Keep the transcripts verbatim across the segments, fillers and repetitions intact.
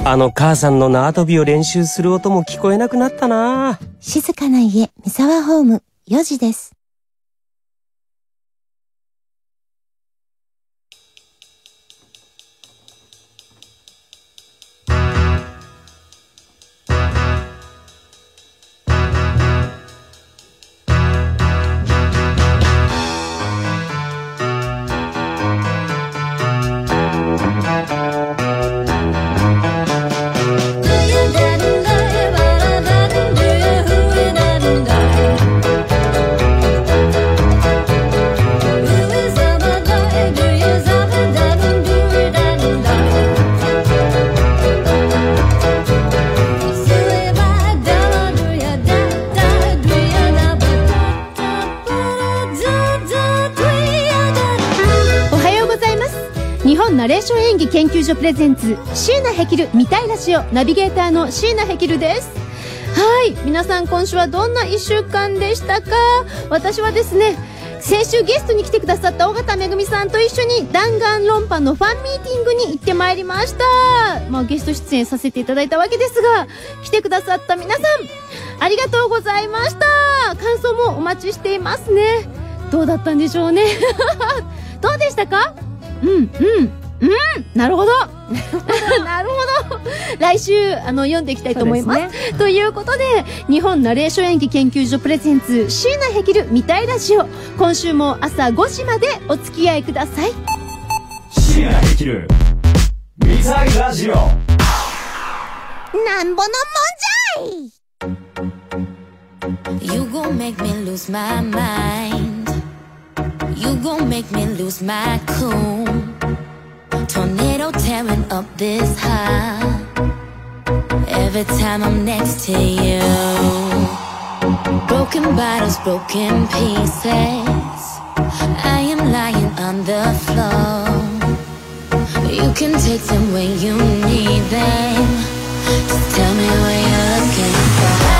あの母さんの縄跳びを練習する音も聞こえなくなったな。 静かな家、三沢ホーム、よじです。 ナレーション演技研究所プレゼンツ椎名ヘキル見たいラジオ、ナビゲーターの椎名ヘキルです。はい、皆さん今週はどんないっしゅうかんでしたか？私はですね、先週ゲストに来てくださった尾形めぐみさんと一緒に弾丸論破のファンミーティングに行ってまいりました。まあゲスト出演させていただいたわけですが、来てくださった皆さんありがとうございました。感想もお待ちしていますね。どうだったんでしょうねどうでしたか？うんうんうん、なるほどなるほど。来週あの読んでいきたいと思います。ね、ということで、日本ナレーション演技研究所プレゼンツ椎名ヘキル見たいラジオ、今週も朝ごじまでお付き合いください。 椎名ヘキル見たいラジオ、 なんぼのもんじゃい。 You gon' make me lose my mind, You gon' make me lose my cool, Tornado tearing up this high, Every time I'm next to you. Broken bottles, broken pieces, I am lying on the floor. You can take them when you need them, Just tell me where you're looking for.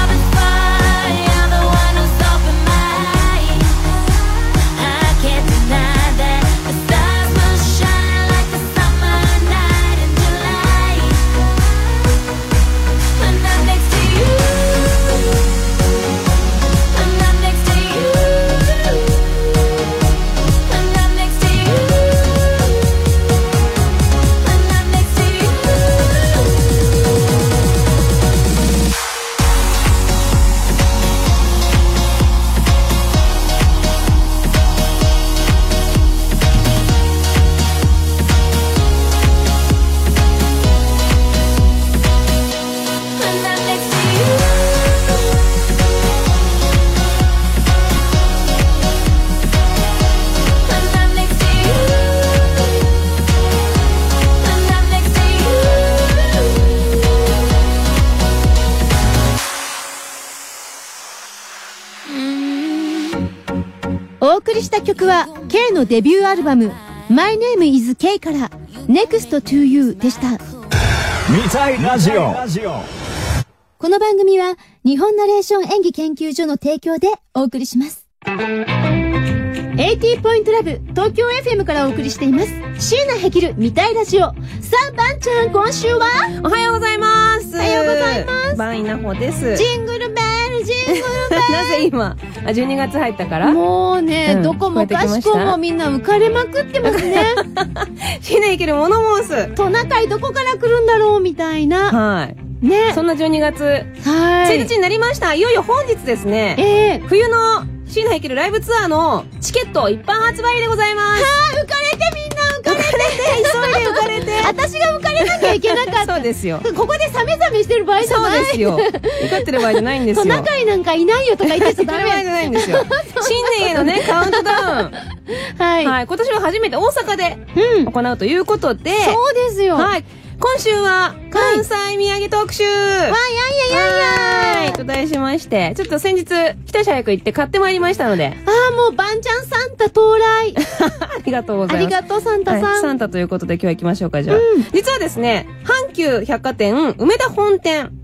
お送りした曲は K のデビューアルバム My Name is K から Next to You でした。 見たいラジオ。 この番組は日本ナレーション演技研究所の提供でお送りします。はちじゅうポイントラブ東京 エフエム からお送りしています椎名ヘキル見たいラジオ。さあバンちゃん、今週はおはようございます。 おはようございます。 バンイナホです。 ジングルベルジングルベルなぜ今あじゅうにがつ入ったからもうね、うん、どこもかしこもみんな浮かれまくってますね椎名ヘキル物申すトナカイどこから来るんだろうみたいな。 はいね、 そんなじゅうにがつはいついにちになりました。いよいよ本日ですね、 えー、 冬の椎名ヘキルライブツアーのチケット一般発売でございます。 はー、浮かれてみんな浮かれて急いで浮かれて私が浮かれなきゃいけなかったそうですよ。 ここでサメザメしてる場合じゃない。 そうですよ。怒ってる場合じゃないんですよ。 トナカイなんかいないよとか言ってちゃダメ。 言ってる場合じゃないんですよ。新年へのねカウントダウンはい、 はい、今年は初めて大阪で行うということで、 うん、そうですよ。 はい、今週は関西土産特集、はい、 わーやんややんやと題しまして、ちょっと先日一足早く行って買ってまいりましたので、 ああ、もうバンちゃんサンタ到来ありがとうございます。 ありがとうサンタさん、 はい、サンタということで今日は行きましょうか。じゃあ、うん、実はですね、阪急百貨店梅田本店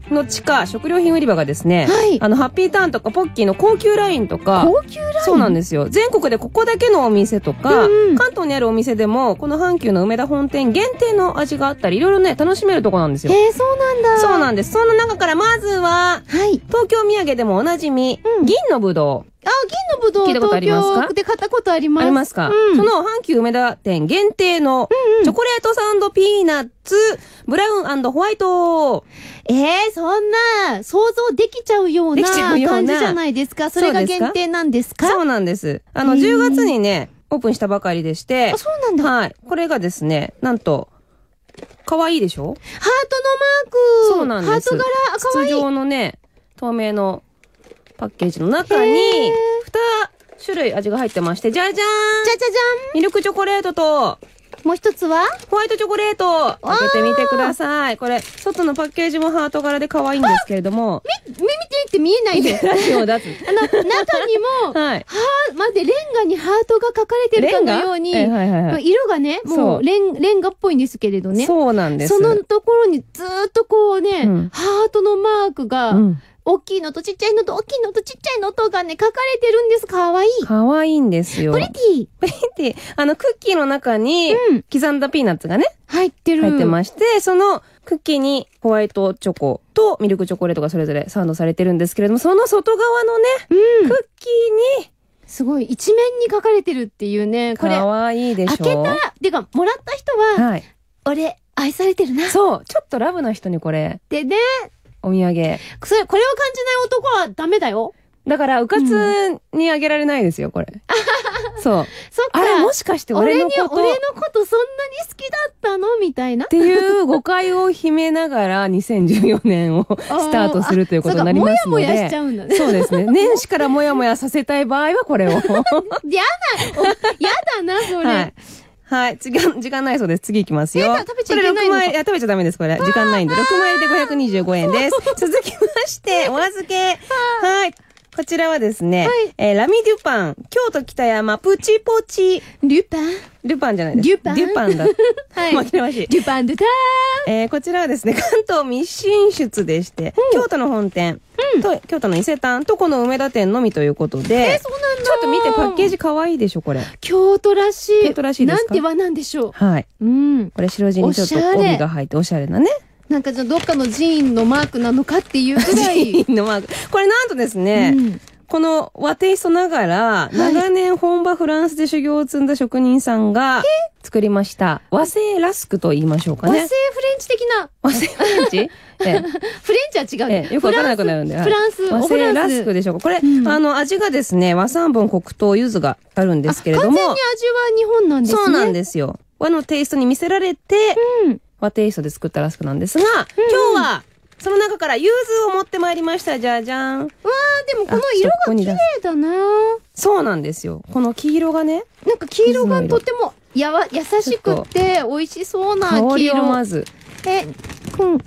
の地下食料品売り場がですね、 はい、 あのハッピーターンとかポッキーの高級ラインとか、 高級ライン、 そうなんですよ。全国でここだけのお店とか、うんうん、関東にあるお店でもこの阪急の梅田本店限定の味があったり、いろいろね楽しめるとこなんですよ。 えー、そうなんだ。 そうなんです。そんな中からまずは、はい、東京土産でもおなじみ、うん、銀のぶどう。 あ、銀のぶどう、 聞いたことありますか？ 東京で買ったことあります。 ありますか？うん、その阪急梅田店限定の、チョコレートサンドピーナッツ、ブラウン&ホワイト。 えー、そんな、想像できちゃうような感じじゃないですか。それが限定なんですか？ そうなんです。あの、じゅうがつにね、オープンしたばかりでして。 あ、そうなんだ。 はい。これがですね、なんと、可愛いでしょ？ ハートのマーク。 そうなんです。 ハート柄、可愛い。 筒状のね、透明のパッケージの中に、に種類味が入ってまして、じゃじゃーん、 じゃじゃじゃん、 ミルクチョコレートと、 もう一つはホワイトチョコレート。開けてみてください。これ、外のパッケージもハート柄で可愛いんですけれども。 み、見てって見えないで。 ラジオだつ。 あの、中にも、はい。はぁ、待って、レンガにハートが書かれてるかのように、はいはいはい、色がね、もうレン、レンガっぽいんですけれどね。 そうなんです。 そのところにずーっとこうね、うん、ハートのマークが、うん大きいのとちっちゃいのと大きいのとちっちゃいのとがね、書かれてるんです。かわいい。 かわいいんですよ。 プリティプリティあの、クッキーの中に、刻んだピーナッツがね、 入ってる。 入ってまして、そのクッキーにホワイトチョコとミルクチョコレートがそれぞれサンドされてるんですけれども、その外側のね、うん、クッキーに、 すごい、一面に書かれてるっていうね、これ。 かわいいでしょ。 開けた、てか、もらった人は、はい。俺、愛されてるな。 そう、ちょっとラブな人にこれ。 でね、 お土産。 それ、これを感じない男はダメだよ。 だから、うかつにあげられないですよ、これ。そう。 そっか。 あれ、もしかして俺のこと。 俺に、俺のことそんなに好きだったのみたいな。 っていう誤解を秘めながら、にせんじゅうよねんをスタートするということになりますので。 もやもやしちゃうんだね。 そうですね。年始からもやもやさせたい場合はこれを。やだ、 やだな、それ。 はいはい。時間、時間ないそうです。次行きますよ。 えー、食べちゃいけないのか。 これろくまい、いや、食べちゃダメです、これ。時間ないんで。ろくまいでごひゃくにじゅうごえんです。続きまして、お預け。はい。こちらはですね、はい、えー、ラミデュパン、京都北山、プチポチ。 デュパンデュパンじゃないです。 デュパンデュパンだ。はい。紛らわしい。 デュパンデュター。 えー、こちらはですね、関東密進出でして、うん、京都の本店、うん、と、京都の伊勢丹とこの梅田店のみということで、 えー、そうなんだ。 ちょっと見て、パッケージ可愛いでしょ、これ。 京都らしい。 京都らしいですか？ なんてはなんでしょう。 はい。 うん。 これ白地にちょっと帯が入っておしゃれなね。 なんかじゃあどっかの寺院のマークなのかっていうくらい。 寺院のマーク。これなんとですね、うん、この和テイストながら、長年本場フランスで修行を積んだ職人さんが作りました。和製ラスクと言いましょうかね。 和製フレンチ的な。 和製フレンチええ、 フレンチは違う、ね。 ええ、よくわからなくなるんで。 フランス、 和製ラスクでしょうか。これ、うん、あの、味がですね、和三盆黒糖柚子があるんですけれども。 完全に味は日本なんですね。 そうなんですよ。和のテイストに見せられて、うん、和テイストで作ったラスクなんですが、うん、今日は、その中から柚子を持ってまいりました。じゃじゃん。わー、でもこの色が綺麗だな。 そうなんですよ。この黄色がね。 なんか黄色がとてもやわ、優しくって美味しそうな黄色。 香りをまず。 え、くん。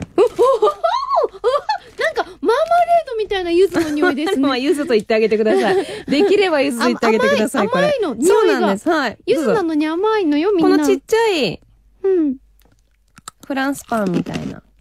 なんかマーマレードみたいな柚子の匂いですね。 まあ柚子と言ってあげてください。できれば柚子と言ってあげてください。 甘いの。 そうなんです。はい。 柚子なのに甘いのよ、みんな。 このちっちゃい、 うん。 フランスパンみたいな。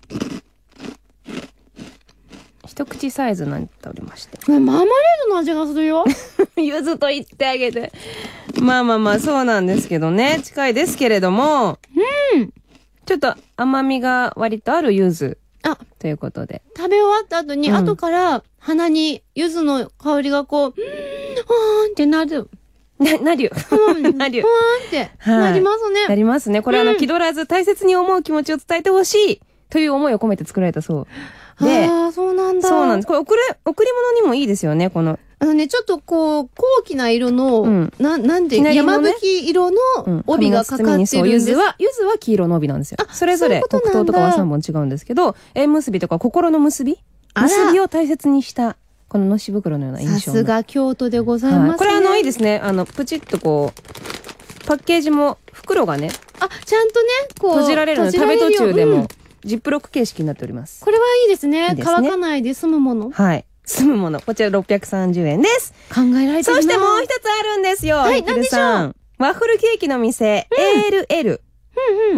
一口サイズになっておりまして。 マーマレードの味がするよ。 柚子と言ってあげて。まあまあまあ、そうなんですけどね。近いですけれども。 うん。 ちょっと甘みが割とある柚子。あ、ということで。 食べ終わった後に、うん、後から鼻に柚子の香りがこう、うーん、はーんってなる。 な、なるよ。なるよ。 ふわーんって、なりますね。 なりますね。これ、うん、あの、気取らず大切に思う気持ちを伝えてほしいという思いを込めて作られたそう。 で、ああ、そうなんだ。 そうなんです。これ、贈れ、贈り物にもいいですよね、この。 あのね、ちょっとこう、高貴な色の、うん、な、なんで、ね、山吹色の帯がかかってるんです。 そう、柚子は、柚子は黄色の帯なんですよ。あ、それぞれ黒糖とかはさんぼん違うんですけど、縁結びとか心の結び結びを大切にした、こののし袋のような印象の。 さすが京都でございますね。はい、 これあの、いいですね。あの、プチッとこう、パッケージも、袋がね。 あ、ちゃんとね、こう。 閉じられるので、食べ途中でも、うん、ジップロック形式になっております。 これはいいですね。いいですね。乾かないで済むもの。 はい。済むもの。こちらろっぴゃくさんじゅうえんです。 考えられてるな。 そしてもう一つあるんですよ。 はい、何でしょう。 ワッフルケーキの店、うん、エーエルエル の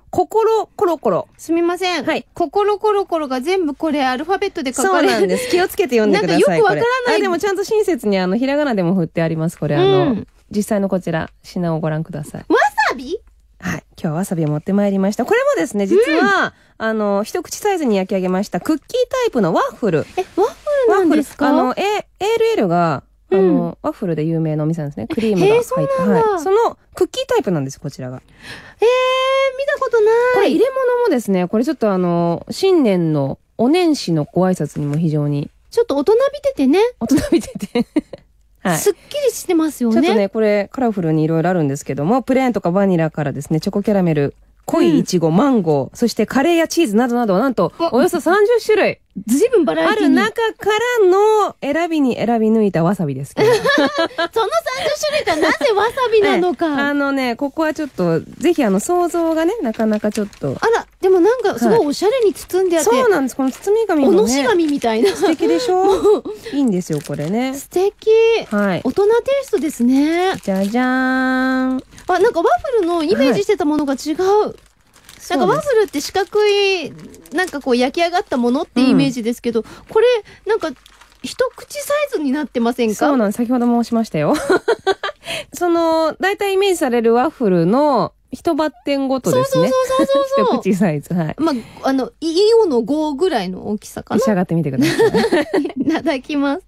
心コロコロ。 すみません。 はい。 心コロコロが全部これアルファベットで書かそうれる。 なんです。気をつけて読んでください。 なんかよくわからない。 あ、でもちゃんと親切にあの、ひらがなでも振ってあります。これあの、うん、実際のこちら、品をご覧ください。 わさび？ はい。今日はわさびを持ってまいりました。これもですね、実は、うん、あの、一口サイズに焼き上げましたクッキータイプのワッフル。 え、ワッフルなんですか？ あの、エーエルエル が、あの、うん、ワッフルで有名なお店なんですね。クリームが入って。 えー、そうなんだ。 はい。その、クッキータイプなんです、こちらが。 えー、見たことない。 これ入れ物もですね、これちょっとあの、新年のお年始のご挨拶にも非常に。 ちょっと大人びててね。 大人びてて。はい。 すっきりしてますよね。 ちょっとね、これカラフルにいろいろあるんですけども、プレーンとかバニラからですね、チョコキャラメル、濃いイチゴ、マンゴー、そしてカレーやチーズなどなど、なんと、およそさんじゅっしゅるい。 ずいぶんバラエティに。 ある中からの選びに選び抜いたわさびですけど。そのさんじゅっしゅるいとはなぜわさびなのか。 はい、あのね、ここはちょっと、ぜひあの、想像がね、なかなかちょっと。 あら、でもなんかすごいおしゃれに包んであって。 はい、そうなんです。この包み紙もね。 おのし紙みたいな。 素敵でしょいいんですよ、これね。 素敵。 はい。 大人テイストですね。 じゃじゃーん。 あ、なんかワッフルのイメージしてたものが違う。はい、なんかワッフルって四角い、なんかこう焼き上がったものってイメージですけど、うん、これ、なんか、一口サイズになってませんか？ そうなんです。先ほど申しましたよ。その、だいたいイメージされるワッフルの一バッテンごとですね。 そうそうそうそうそう。 一口サイズ。はい。 まあ、あの、イオのごぐらいの大きさかな。 召し上がってみてください。 いただきます。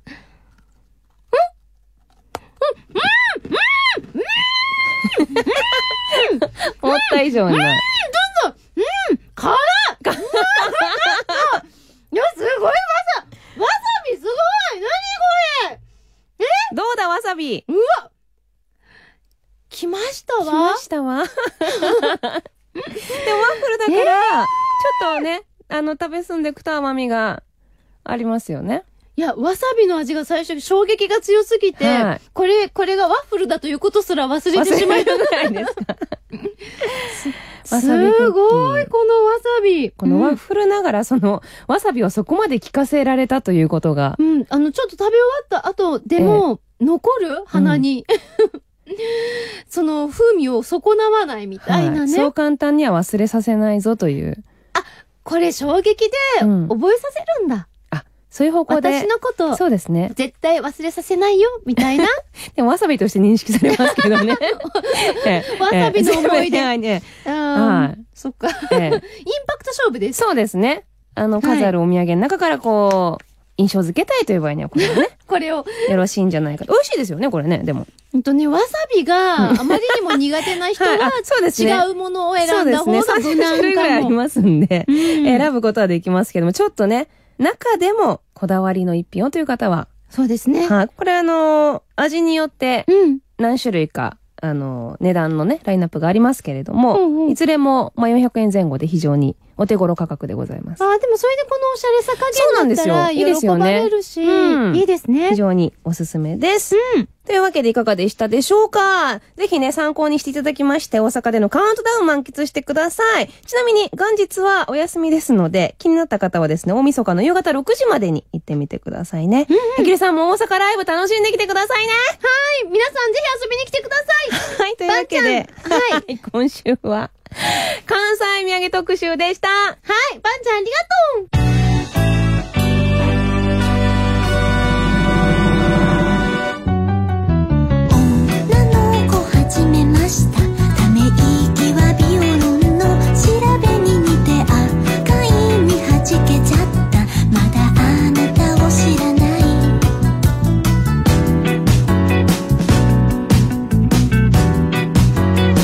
うんうんうんうん思った以上に。うん、どうぞ。 うん、辛っ。いや、すごいわさ、わさびすごい。何これ。え？ どうだわさび。 うわ。来ましたわ。 来ましたわ。でもワッフルだから、ちょっとね、あの、食べ進んでいくと甘みがありますよね。 いや、わさびの味が最初に衝撃が強すぎて、はい、これ、これがワッフルだということすら忘れてしまうぐらいですか。すごい、このわさび。 このワッフルながら、その、わさびをそこまで効かせられたということが。 うん、あの、ちょっと食べ終わった後でも、えー、残る鼻に。うんその風味を損なわないみたいなね、はい。 そう簡単には忘れさせないぞという。 あ、これ衝撃で覚えさせるんだ。うん、あ、 そういう方向で。 私のこと。 そうですね。 絶対忘れさせないよ、みたいな。 でもわさびとして認識されますけどね。 わさびの思い出。 えね、 はい。そっか、ええ。インパクト勝負です。 そうですね。あの、数あるお土産の中からこう、印象づけたいという場合にはこれはね。 これを。よろしいんじゃないかと。美味しいですよね、これね、でも。 ほんとね、わさびがあまりにも苦手な人は、はい、そうですね、違うものを選んだ方が無難かも。そうですね、さん種類ぐらいありますんで、うん、選ぶことはできますけども、ちょっとね、中でもこだわりの一品をという方は。そうですね。 はい。これあのー、味によって何種類か、あのー、値段のね、ラインナップがありますけれども、うんうん、いずれも、まあ、よんひゃくえんぜん後で非常にお手頃価格でございます。 ああ、でもそれでこのおしゃれさ加減だったら喜ばれるし、うん、いいですね。 非常におすすめです。 うん。 というわけでいかがでしたでしょうか？ぜひね、参考にしていただきまして、大阪でのカウントダウン満喫してください。ちなみに、元日はお休みですので、気になった方はですね、大晦日の夕方ろくじまでに行ってみてくださいね。うん、うん。ひきるさんも大阪ライブ楽しんできてくださいね。 はい。皆さんぜひ遊びに来てください。 はい。というわけで、はい。今週は、関西土産特集でした。 はい。ばんちゃんありがとう。 始めました。ため息はビオロンの調べに似て赤いに弾けちゃった。まだあなたを知らない。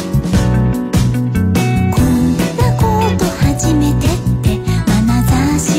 こんなこと初めてって眼差し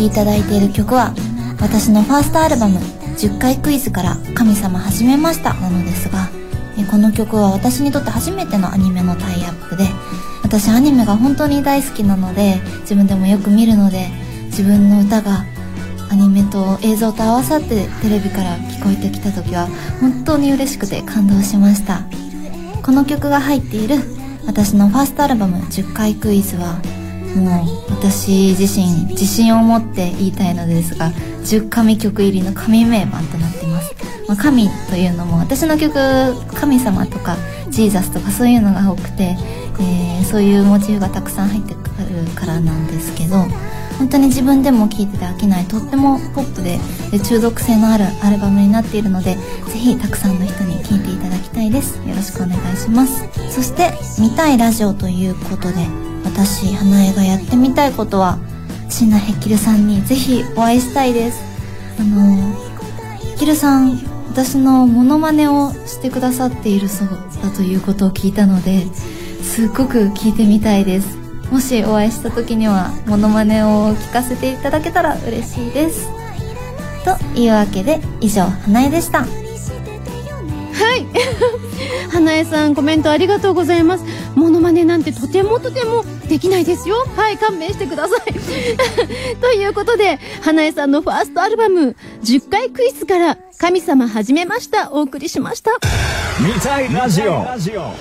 きいただいている曲は、私のファーストアルバムじゅっかいクイズから神様始めましたなのですが、この曲は私にとって初めてのアニメのタイアップで、私アニメが本当に大好きなので、自分でもよく見るので、自分の歌がアニメと映像と合わさってテレビから聞こえてきた時は本当に嬉しくて感動しました。この曲が入っている私のファーストアルバムじゅっかいクイズは、もう私自身自信を持って言いたいのですが、じゅう神曲入りの神名盤となっています。まあ、神というのも私の曲、神様とかジーザスとかそういうのが多くて、えー、そういうモチーフがたくさん入ってくるからなんですけど、本当に自分でも聴いてて飽きない、とってもポップで中毒性のあるアルバムになっているので、ぜひたくさんの人に聴いていただきたいです。よろしくお願いします。そして見たいラジオということで、私花江がやってみたいことは、椎名ヘキルさんにぜひお会いしたいです。あのヘキルさん、私のモノマネをしてくださっているそうだということを聞いたので、すっごく聞いてみたいです。もしお会いした時にはモノマネを聞かせていただけたら嬉しいです。というわけで、以上花江でした。 はい花江さん、コメントありがとうございます。モノマネなんてとてもとてもできないですよ。はい、勘弁してくださいということで、花江さんのファーストアルバムじゅっかいクイズから神様始めました、お送りしました。 見たいラジオはちじゅう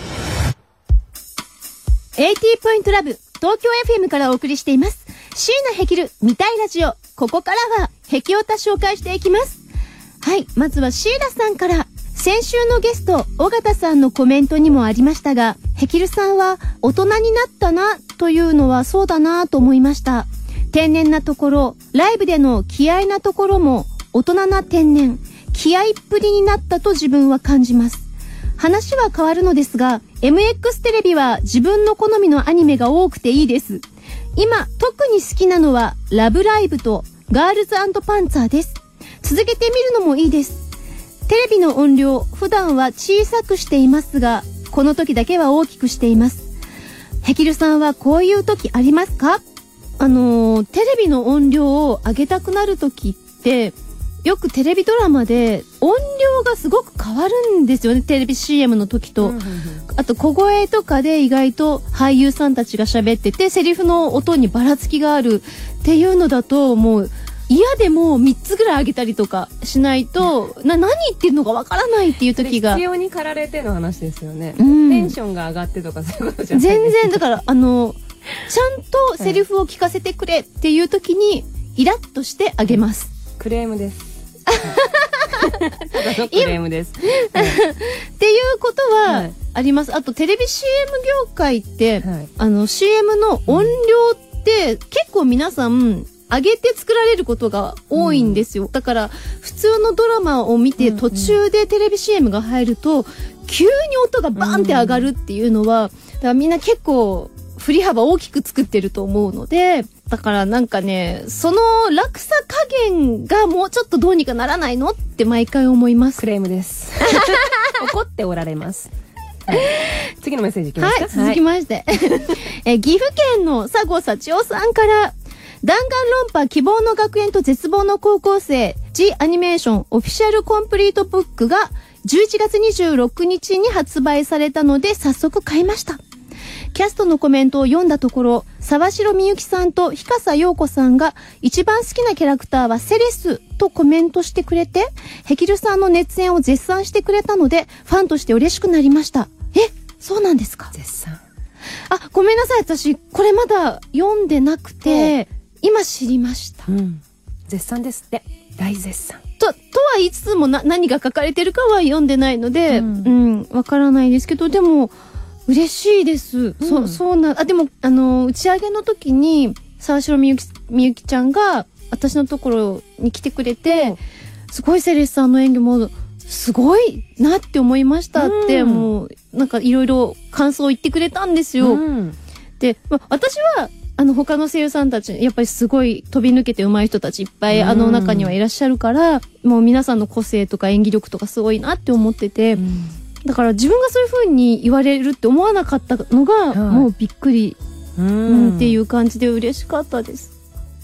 ポイントラブ東京 エフエム からお送りしています。椎名ヘキル見たいラジオ。ここからはヘキオタ紹介していきます。はい、まずはシーラさんから。先週のゲスト尾形さんのコメントにもありましたが、ヘキルさんは大人になったなというのはそうだなと思いました。天然なところ、ライブでの気合なところも大人な天然、気合っぷりになったと自分は感じます。話は変わるのですが、エムエックス テレビは自分の好みのアニメが多くていいです。今特に好きなのはラブライブとガールズ&パンツァーです。続けてみるのもいいです。テレビの音量、普段は小さくしていますが、この時だけは大きくしています。ヘキルさんはこういう時ありますか？あのー、テレビの音量を上げたくなる時って、よくテレビドラマで音量がすごく変わるんですよね。テレビ シーエム の時と。あと小声とかで意外と俳優さんたちが喋ってて、セリフの音にばらつきがあるっていうのだと、もう嫌でもみっつぐらい上げたりとかしないと、な、何言ってんのかわからないっていう時が。 必要に駆られての話ですよね。 うん、 テンションが上がってとかそういうことじゃないですか。 全然、だから、あの、ちゃんとセリフを聞かせてくれっていう時に、イラッとしてあげます。 クレームです。ただのクレームです。はい、 っていうことはあります。あと、テレビ シーエム 業界って、はい、あの、シーエム の音量って結構皆さん、上げて作られることが多いんですよ。うん、だから普通のドラマを見て途中でテレビ シーエム が入ると急に音がバーンって上がるっていうのは、だからみんな結構振り幅大きく作ってると思うので、だからなんかね、その落差加減がもうちょっとどうにかならないのって毎回思います。 クレームです。怒っておられます。はい、次のメッセージいきますか。 はい、続きまして、え岐阜県の佐合幸男さんから。弾丸論破希望の学園と絶望の高校生 G アニメーションオフィシャルコンプリートブックがじゅういちがつにじゅうろくにちに発売されたので早速買いました。キャストのコメントを読んだところ、沢城みゆきさんと日笠陽子さんが一番好きなキャラクターはセレスとコメントしてくれて、ヘキルさんの熱演を絶賛してくれたのでファンとして嬉しくなりました。え、そうなんですか？ 絶賛。 あ、ごめんなさい、私これまだ読んでなくて、今知りました。 うん、絶賛ですって。大絶賛。 と、とは言いつつもな、何が書かれてるかは読んでないので、うん、うん、わからないですけど、でも、嬉しいです。うん、そ、そうな、あ、でも、あの、打ち上げの時に、沢城みゆき、みゆきちゃんが、私のところに来てくれて、うん、すごいセレスさんの演技も、すごいなって思いましたって、うん、もう、なんかいろいろ感想を言ってくれたんですよ。うん、で、ま、私は、あの他の声優さんたちやっぱりすごい飛び抜けて上手い人たちいっぱいあの中にはいらっしゃるから、もう皆さんの個性とか演技力とかすごいなって思ってて、だから自分がそういう風に言われるって思わなかったのがもうびっくり、うん、っていう感じで嬉しかったです。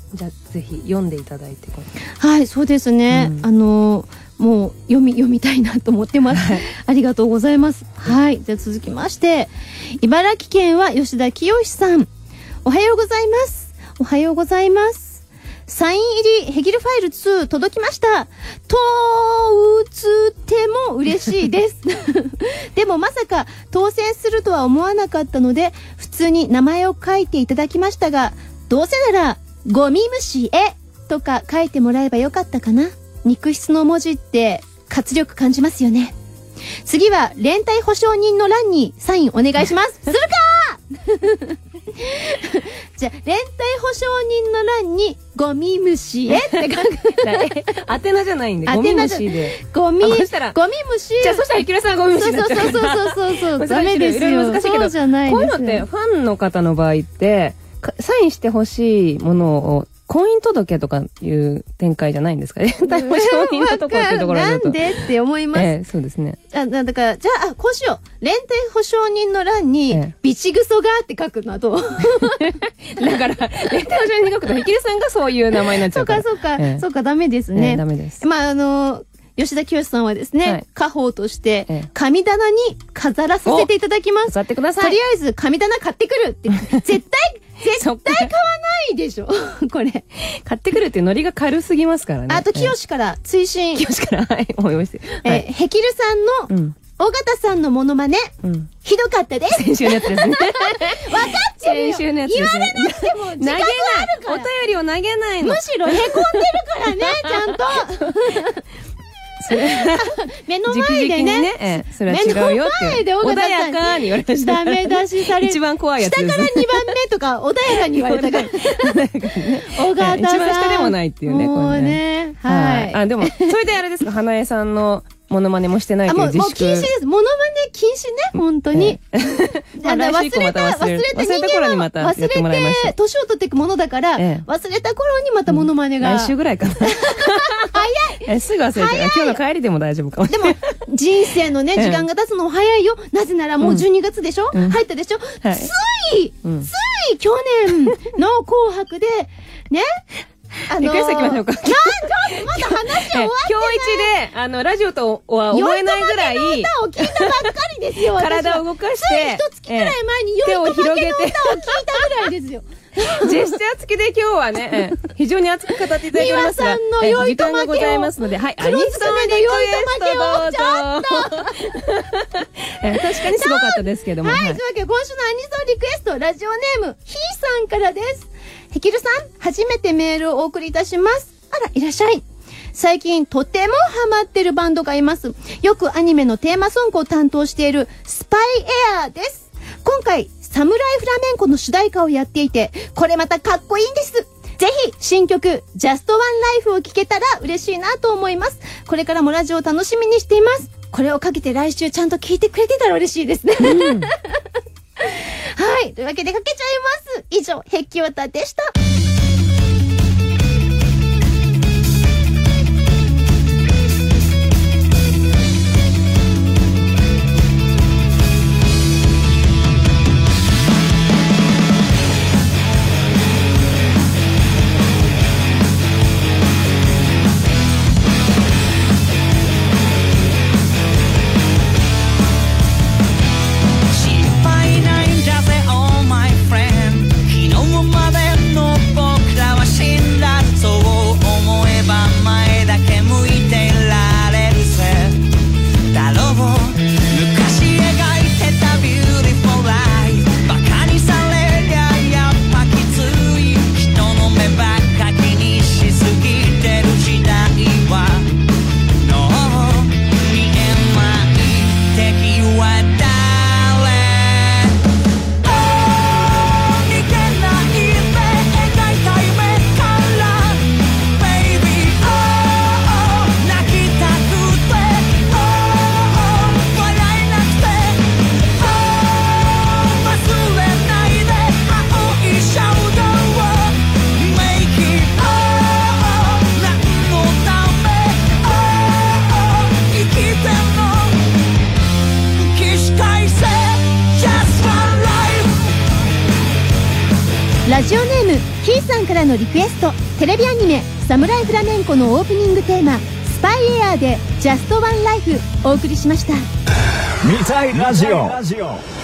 じゃあぜひ読んでいただいて。 はい、そうですね。うん、あのもう読み読みたいなと思ってます。はい、ありがとうございます。はい、じゃあ続きまして、茨城県は吉田清さん、おはようございます。おはようございます。サイン入りヘギルファイルツー届きました。とうても嬉しいです。でもまさか当選するとは思わなかったので、普通に名前を書いていただきましたが、どうせならゴミ虫へとか書いてもらえばよかったかな。肉質の文字って活力感じますよね。次は連帯保証人の欄にサインお願いします。するかじゃあ連帯保証人の欄にゴミ虫へって書く。 宛名じゃないんで、ゴミ虫で。 ゴミ、ゴミ虫。 じゃあそしたらゆきらさんゴミ虫になっちゃう。 そうそうそうそうそう。ダメですよ。 難しいけど、 そうじゃないです。 こういうのってファンの方の場合って、サインしてほしいものを婚姻届とかいう展開じゃないんですかね。連帯保証人のところっていうところだと。 なんでって思います。 ええ、そうですね。 あ、だから、じゃあ、こうしよう。連帯保証人の欄に、ビチグソがって書くのはどう？だから、連帯保証人に書くと、ひきるさんがそういう名前になっちゃうから。そうか、そうか、ええ、そうか、ダメですね。ええ、ダメです。まあ、あのー、吉田清さんはですね、はい、家宝として、神棚に飾らさせていただきます。 飾ってください。 とりあえず、神棚買ってくるって、絶対、絶対買わないでしょ。これ。 買ってくるってノリが軽すぎますからね。 あと、清から追伸。 清から、はい、お用意して。 え、ヘキルさんの、尾形さんのモノマネ、ひどかったです。 先週のやつですね。 分かってるよ。 先週のやつですね。 言われなくても、時間があるから。 お便りを投げないの。 むしろへこんでるからね、ちゃんと。目の前でね、 それは違うよって。 穏やかに言われました。 ダメ出しされる。 一番怖いやつです。 下からにばんめとか穏やかに言われたから。尾形さん。 一番下でもないっていうね、 もうね。はい。 あ、でも、それであれですか、花江さんのモノマネもしてないという自粛。 もう禁止です。モノマネ禁止ね、本当に。忘れた、忘れた人間は忘れて、年を取っていくものだから、忘れた頃にまたモノマネが。 来週ぐらいかな。早い。すぐ忘れてる。今日の帰りでも大丈夫かも。 でも、人生のね、時間が経つのも早いよ。なぜならもうじゅうにがつでしょ？入ったでしょ？つい、つい去年の紅白で、ね、 あのー、リクエストいきましょうか。 なんちょっとまだ話終わってない。 今日一で、あの、ラジオとは思えないぐらい、 酔いとまけの歌を聞いたばっかりですよ、 体を動かして、 つい一月くらい前に酔いとまけの歌を聞いたぐらいですよ。 ジェスチャー付きで今日はね、非常に熱く語っていただきますが、 美和さんの酔いとまけを、 時間がございますので、はい、 黒ずくめの酔いとまけを、ちょっと確かにすごかったですけども。 はい、というわけで今週のアニソンリクエスト、ラジオネーム、ひーさんからです。ヘキルさん、初めてメールをお送りいたします。あら、いらっしゃい。最近とてもハマってるバンドがいます。よくアニメのテーマソングを担当しているスパイエアーです。今回、サムライフラメンコの主題歌をやっていて、これまたかっこいいんです。ぜひ、新曲、Just One Life を聴けたら嬉しいなと思います。これからもラジオを楽しみにしています。これをかけて来週ちゃんと聴いてくれてたら嬉しいですね。うんはい。というわけでかけちゃいます。以上、ヘッキワタでした。ラジオネーム、キーささんからのリクエスト、テレビアニメサムライフラメンコのオープニングテーマスパイエアーでジャストワンライフお送りしました。 見たいラジオ。 いつ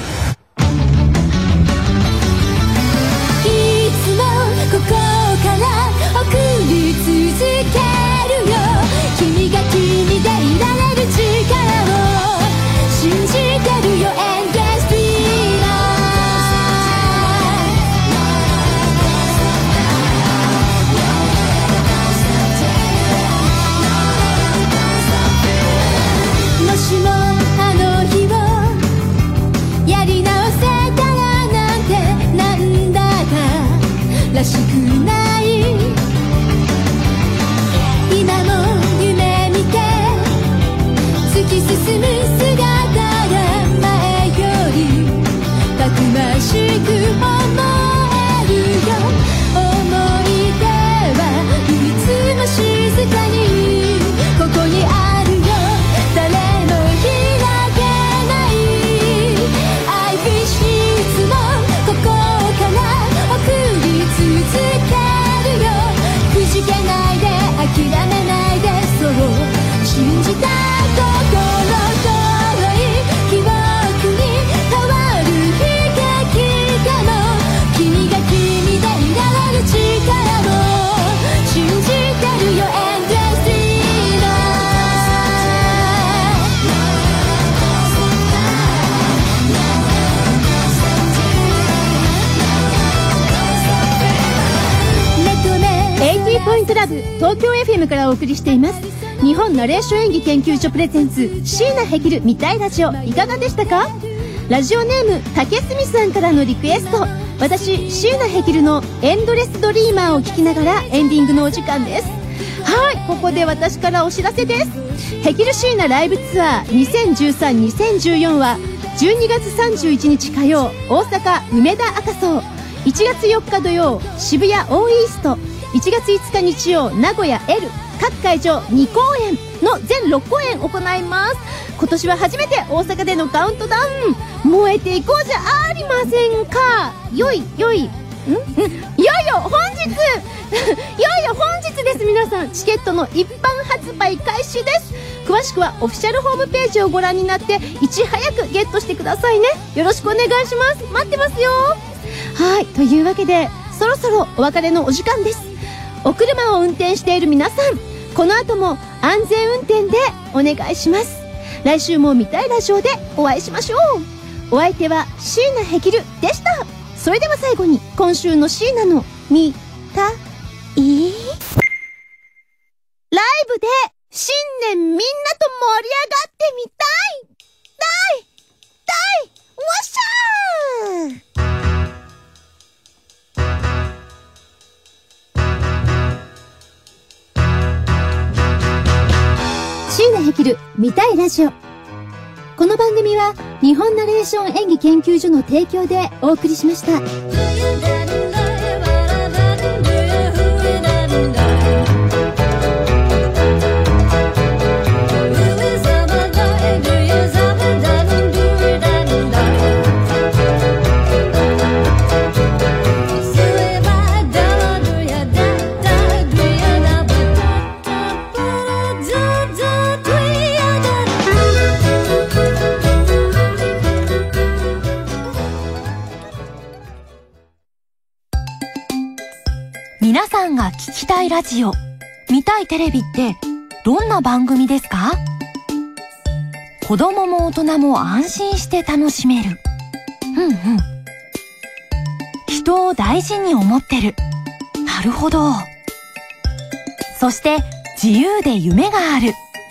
もここから送り続けるよ。君が君でいられる力を信じてるよ。エンドレスフリーダー。もしもあの日をやり直せたらなんてなんだからしくない今も夢見て突き進む姿が前よりたくましく思えるよ。思い出はいつも静かにここにあるよ。誰も開けない I wish いつもここから送り続けるよ。くじけないで諦めないでそう信じた心遠い記憶に変わる悲劇でも君が君でいられる力を信じてるよ。エンドレスリーダエイティーポイントラブ東京 エフエム からお送りしています。日本ナレーション演技研究所プレゼンツ椎名ヘキル見たいラジオ、いかがでしたか？ラジオネーム竹住さんからのリクエスト、私椎名ヘキルのエンドレスドリーマーを聞きながらエンディングのお時間です。はい、ここで私からお知らせです。ヘキル椎名ライブツアー にせんじゅうさんにせんじゅうよん はじゅうにがつさんじゅういちにち火曜大阪梅田赤荘、いちがつよっか土曜渋谷オーイースト、いちがついつか日曜名古屋 L、 各会場にこうえんの全ろっこうえん行います。今年は初めて大阪でのカウントダウン、燃えていこうじゃありませんか。よいよいんんいよいよ本日いよいよ本日です。皆さんチケットの一般発売開始です。詳しくはオフィシャルホームページをご覧になっていち早くゲットしてくださいね。よろしくお願いします。待ってますよ。はい、というわけでそろそろお別れのお時間です。お車を運転している皆さん、この後も安全運転でお願いします。来週も見たいラジオでお会いしましょう。お相手は椎名ヘキルでした。それでは最後に今週の椎名の見たいライブで新年みんなと盛り上がってみたいたいたいわっしゃー。椎名ヘキル見たいラジオ。この番組は日本ナレーション演技研究所の提供でお送りしました。 皆さんが聞きたいラジオ、見たいテレビってどんな番組ですか？子供も大人も安心して楽しめる。うんうん。人を大事に思ってる。なるほど。そして自由で夢がある。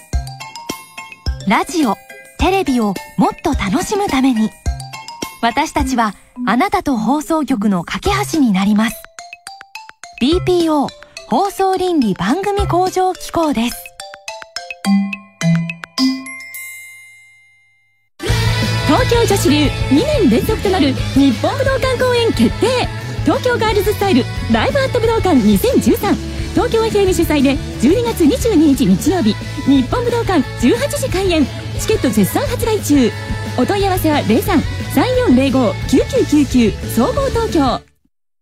ラジオ、テレビをもっと楽しむために、私たちはあなたと放送局の架け橋になります。ビーピーオー 放送倫理番組向上機構です。 東京女子流にねん連続となる日本武道館公演決定。東京ガールズスタイルライブアット武道館にせんじゅうさん、東京 エフエム 主催でじゅうにがつにじゅうににち日曜日、日本武道館じゅうはちじ開演。チケット絶賛発売中。お問い合わせはゼロさん さんよんゼロご きゅうきゅうきゅうきゅう総合東京。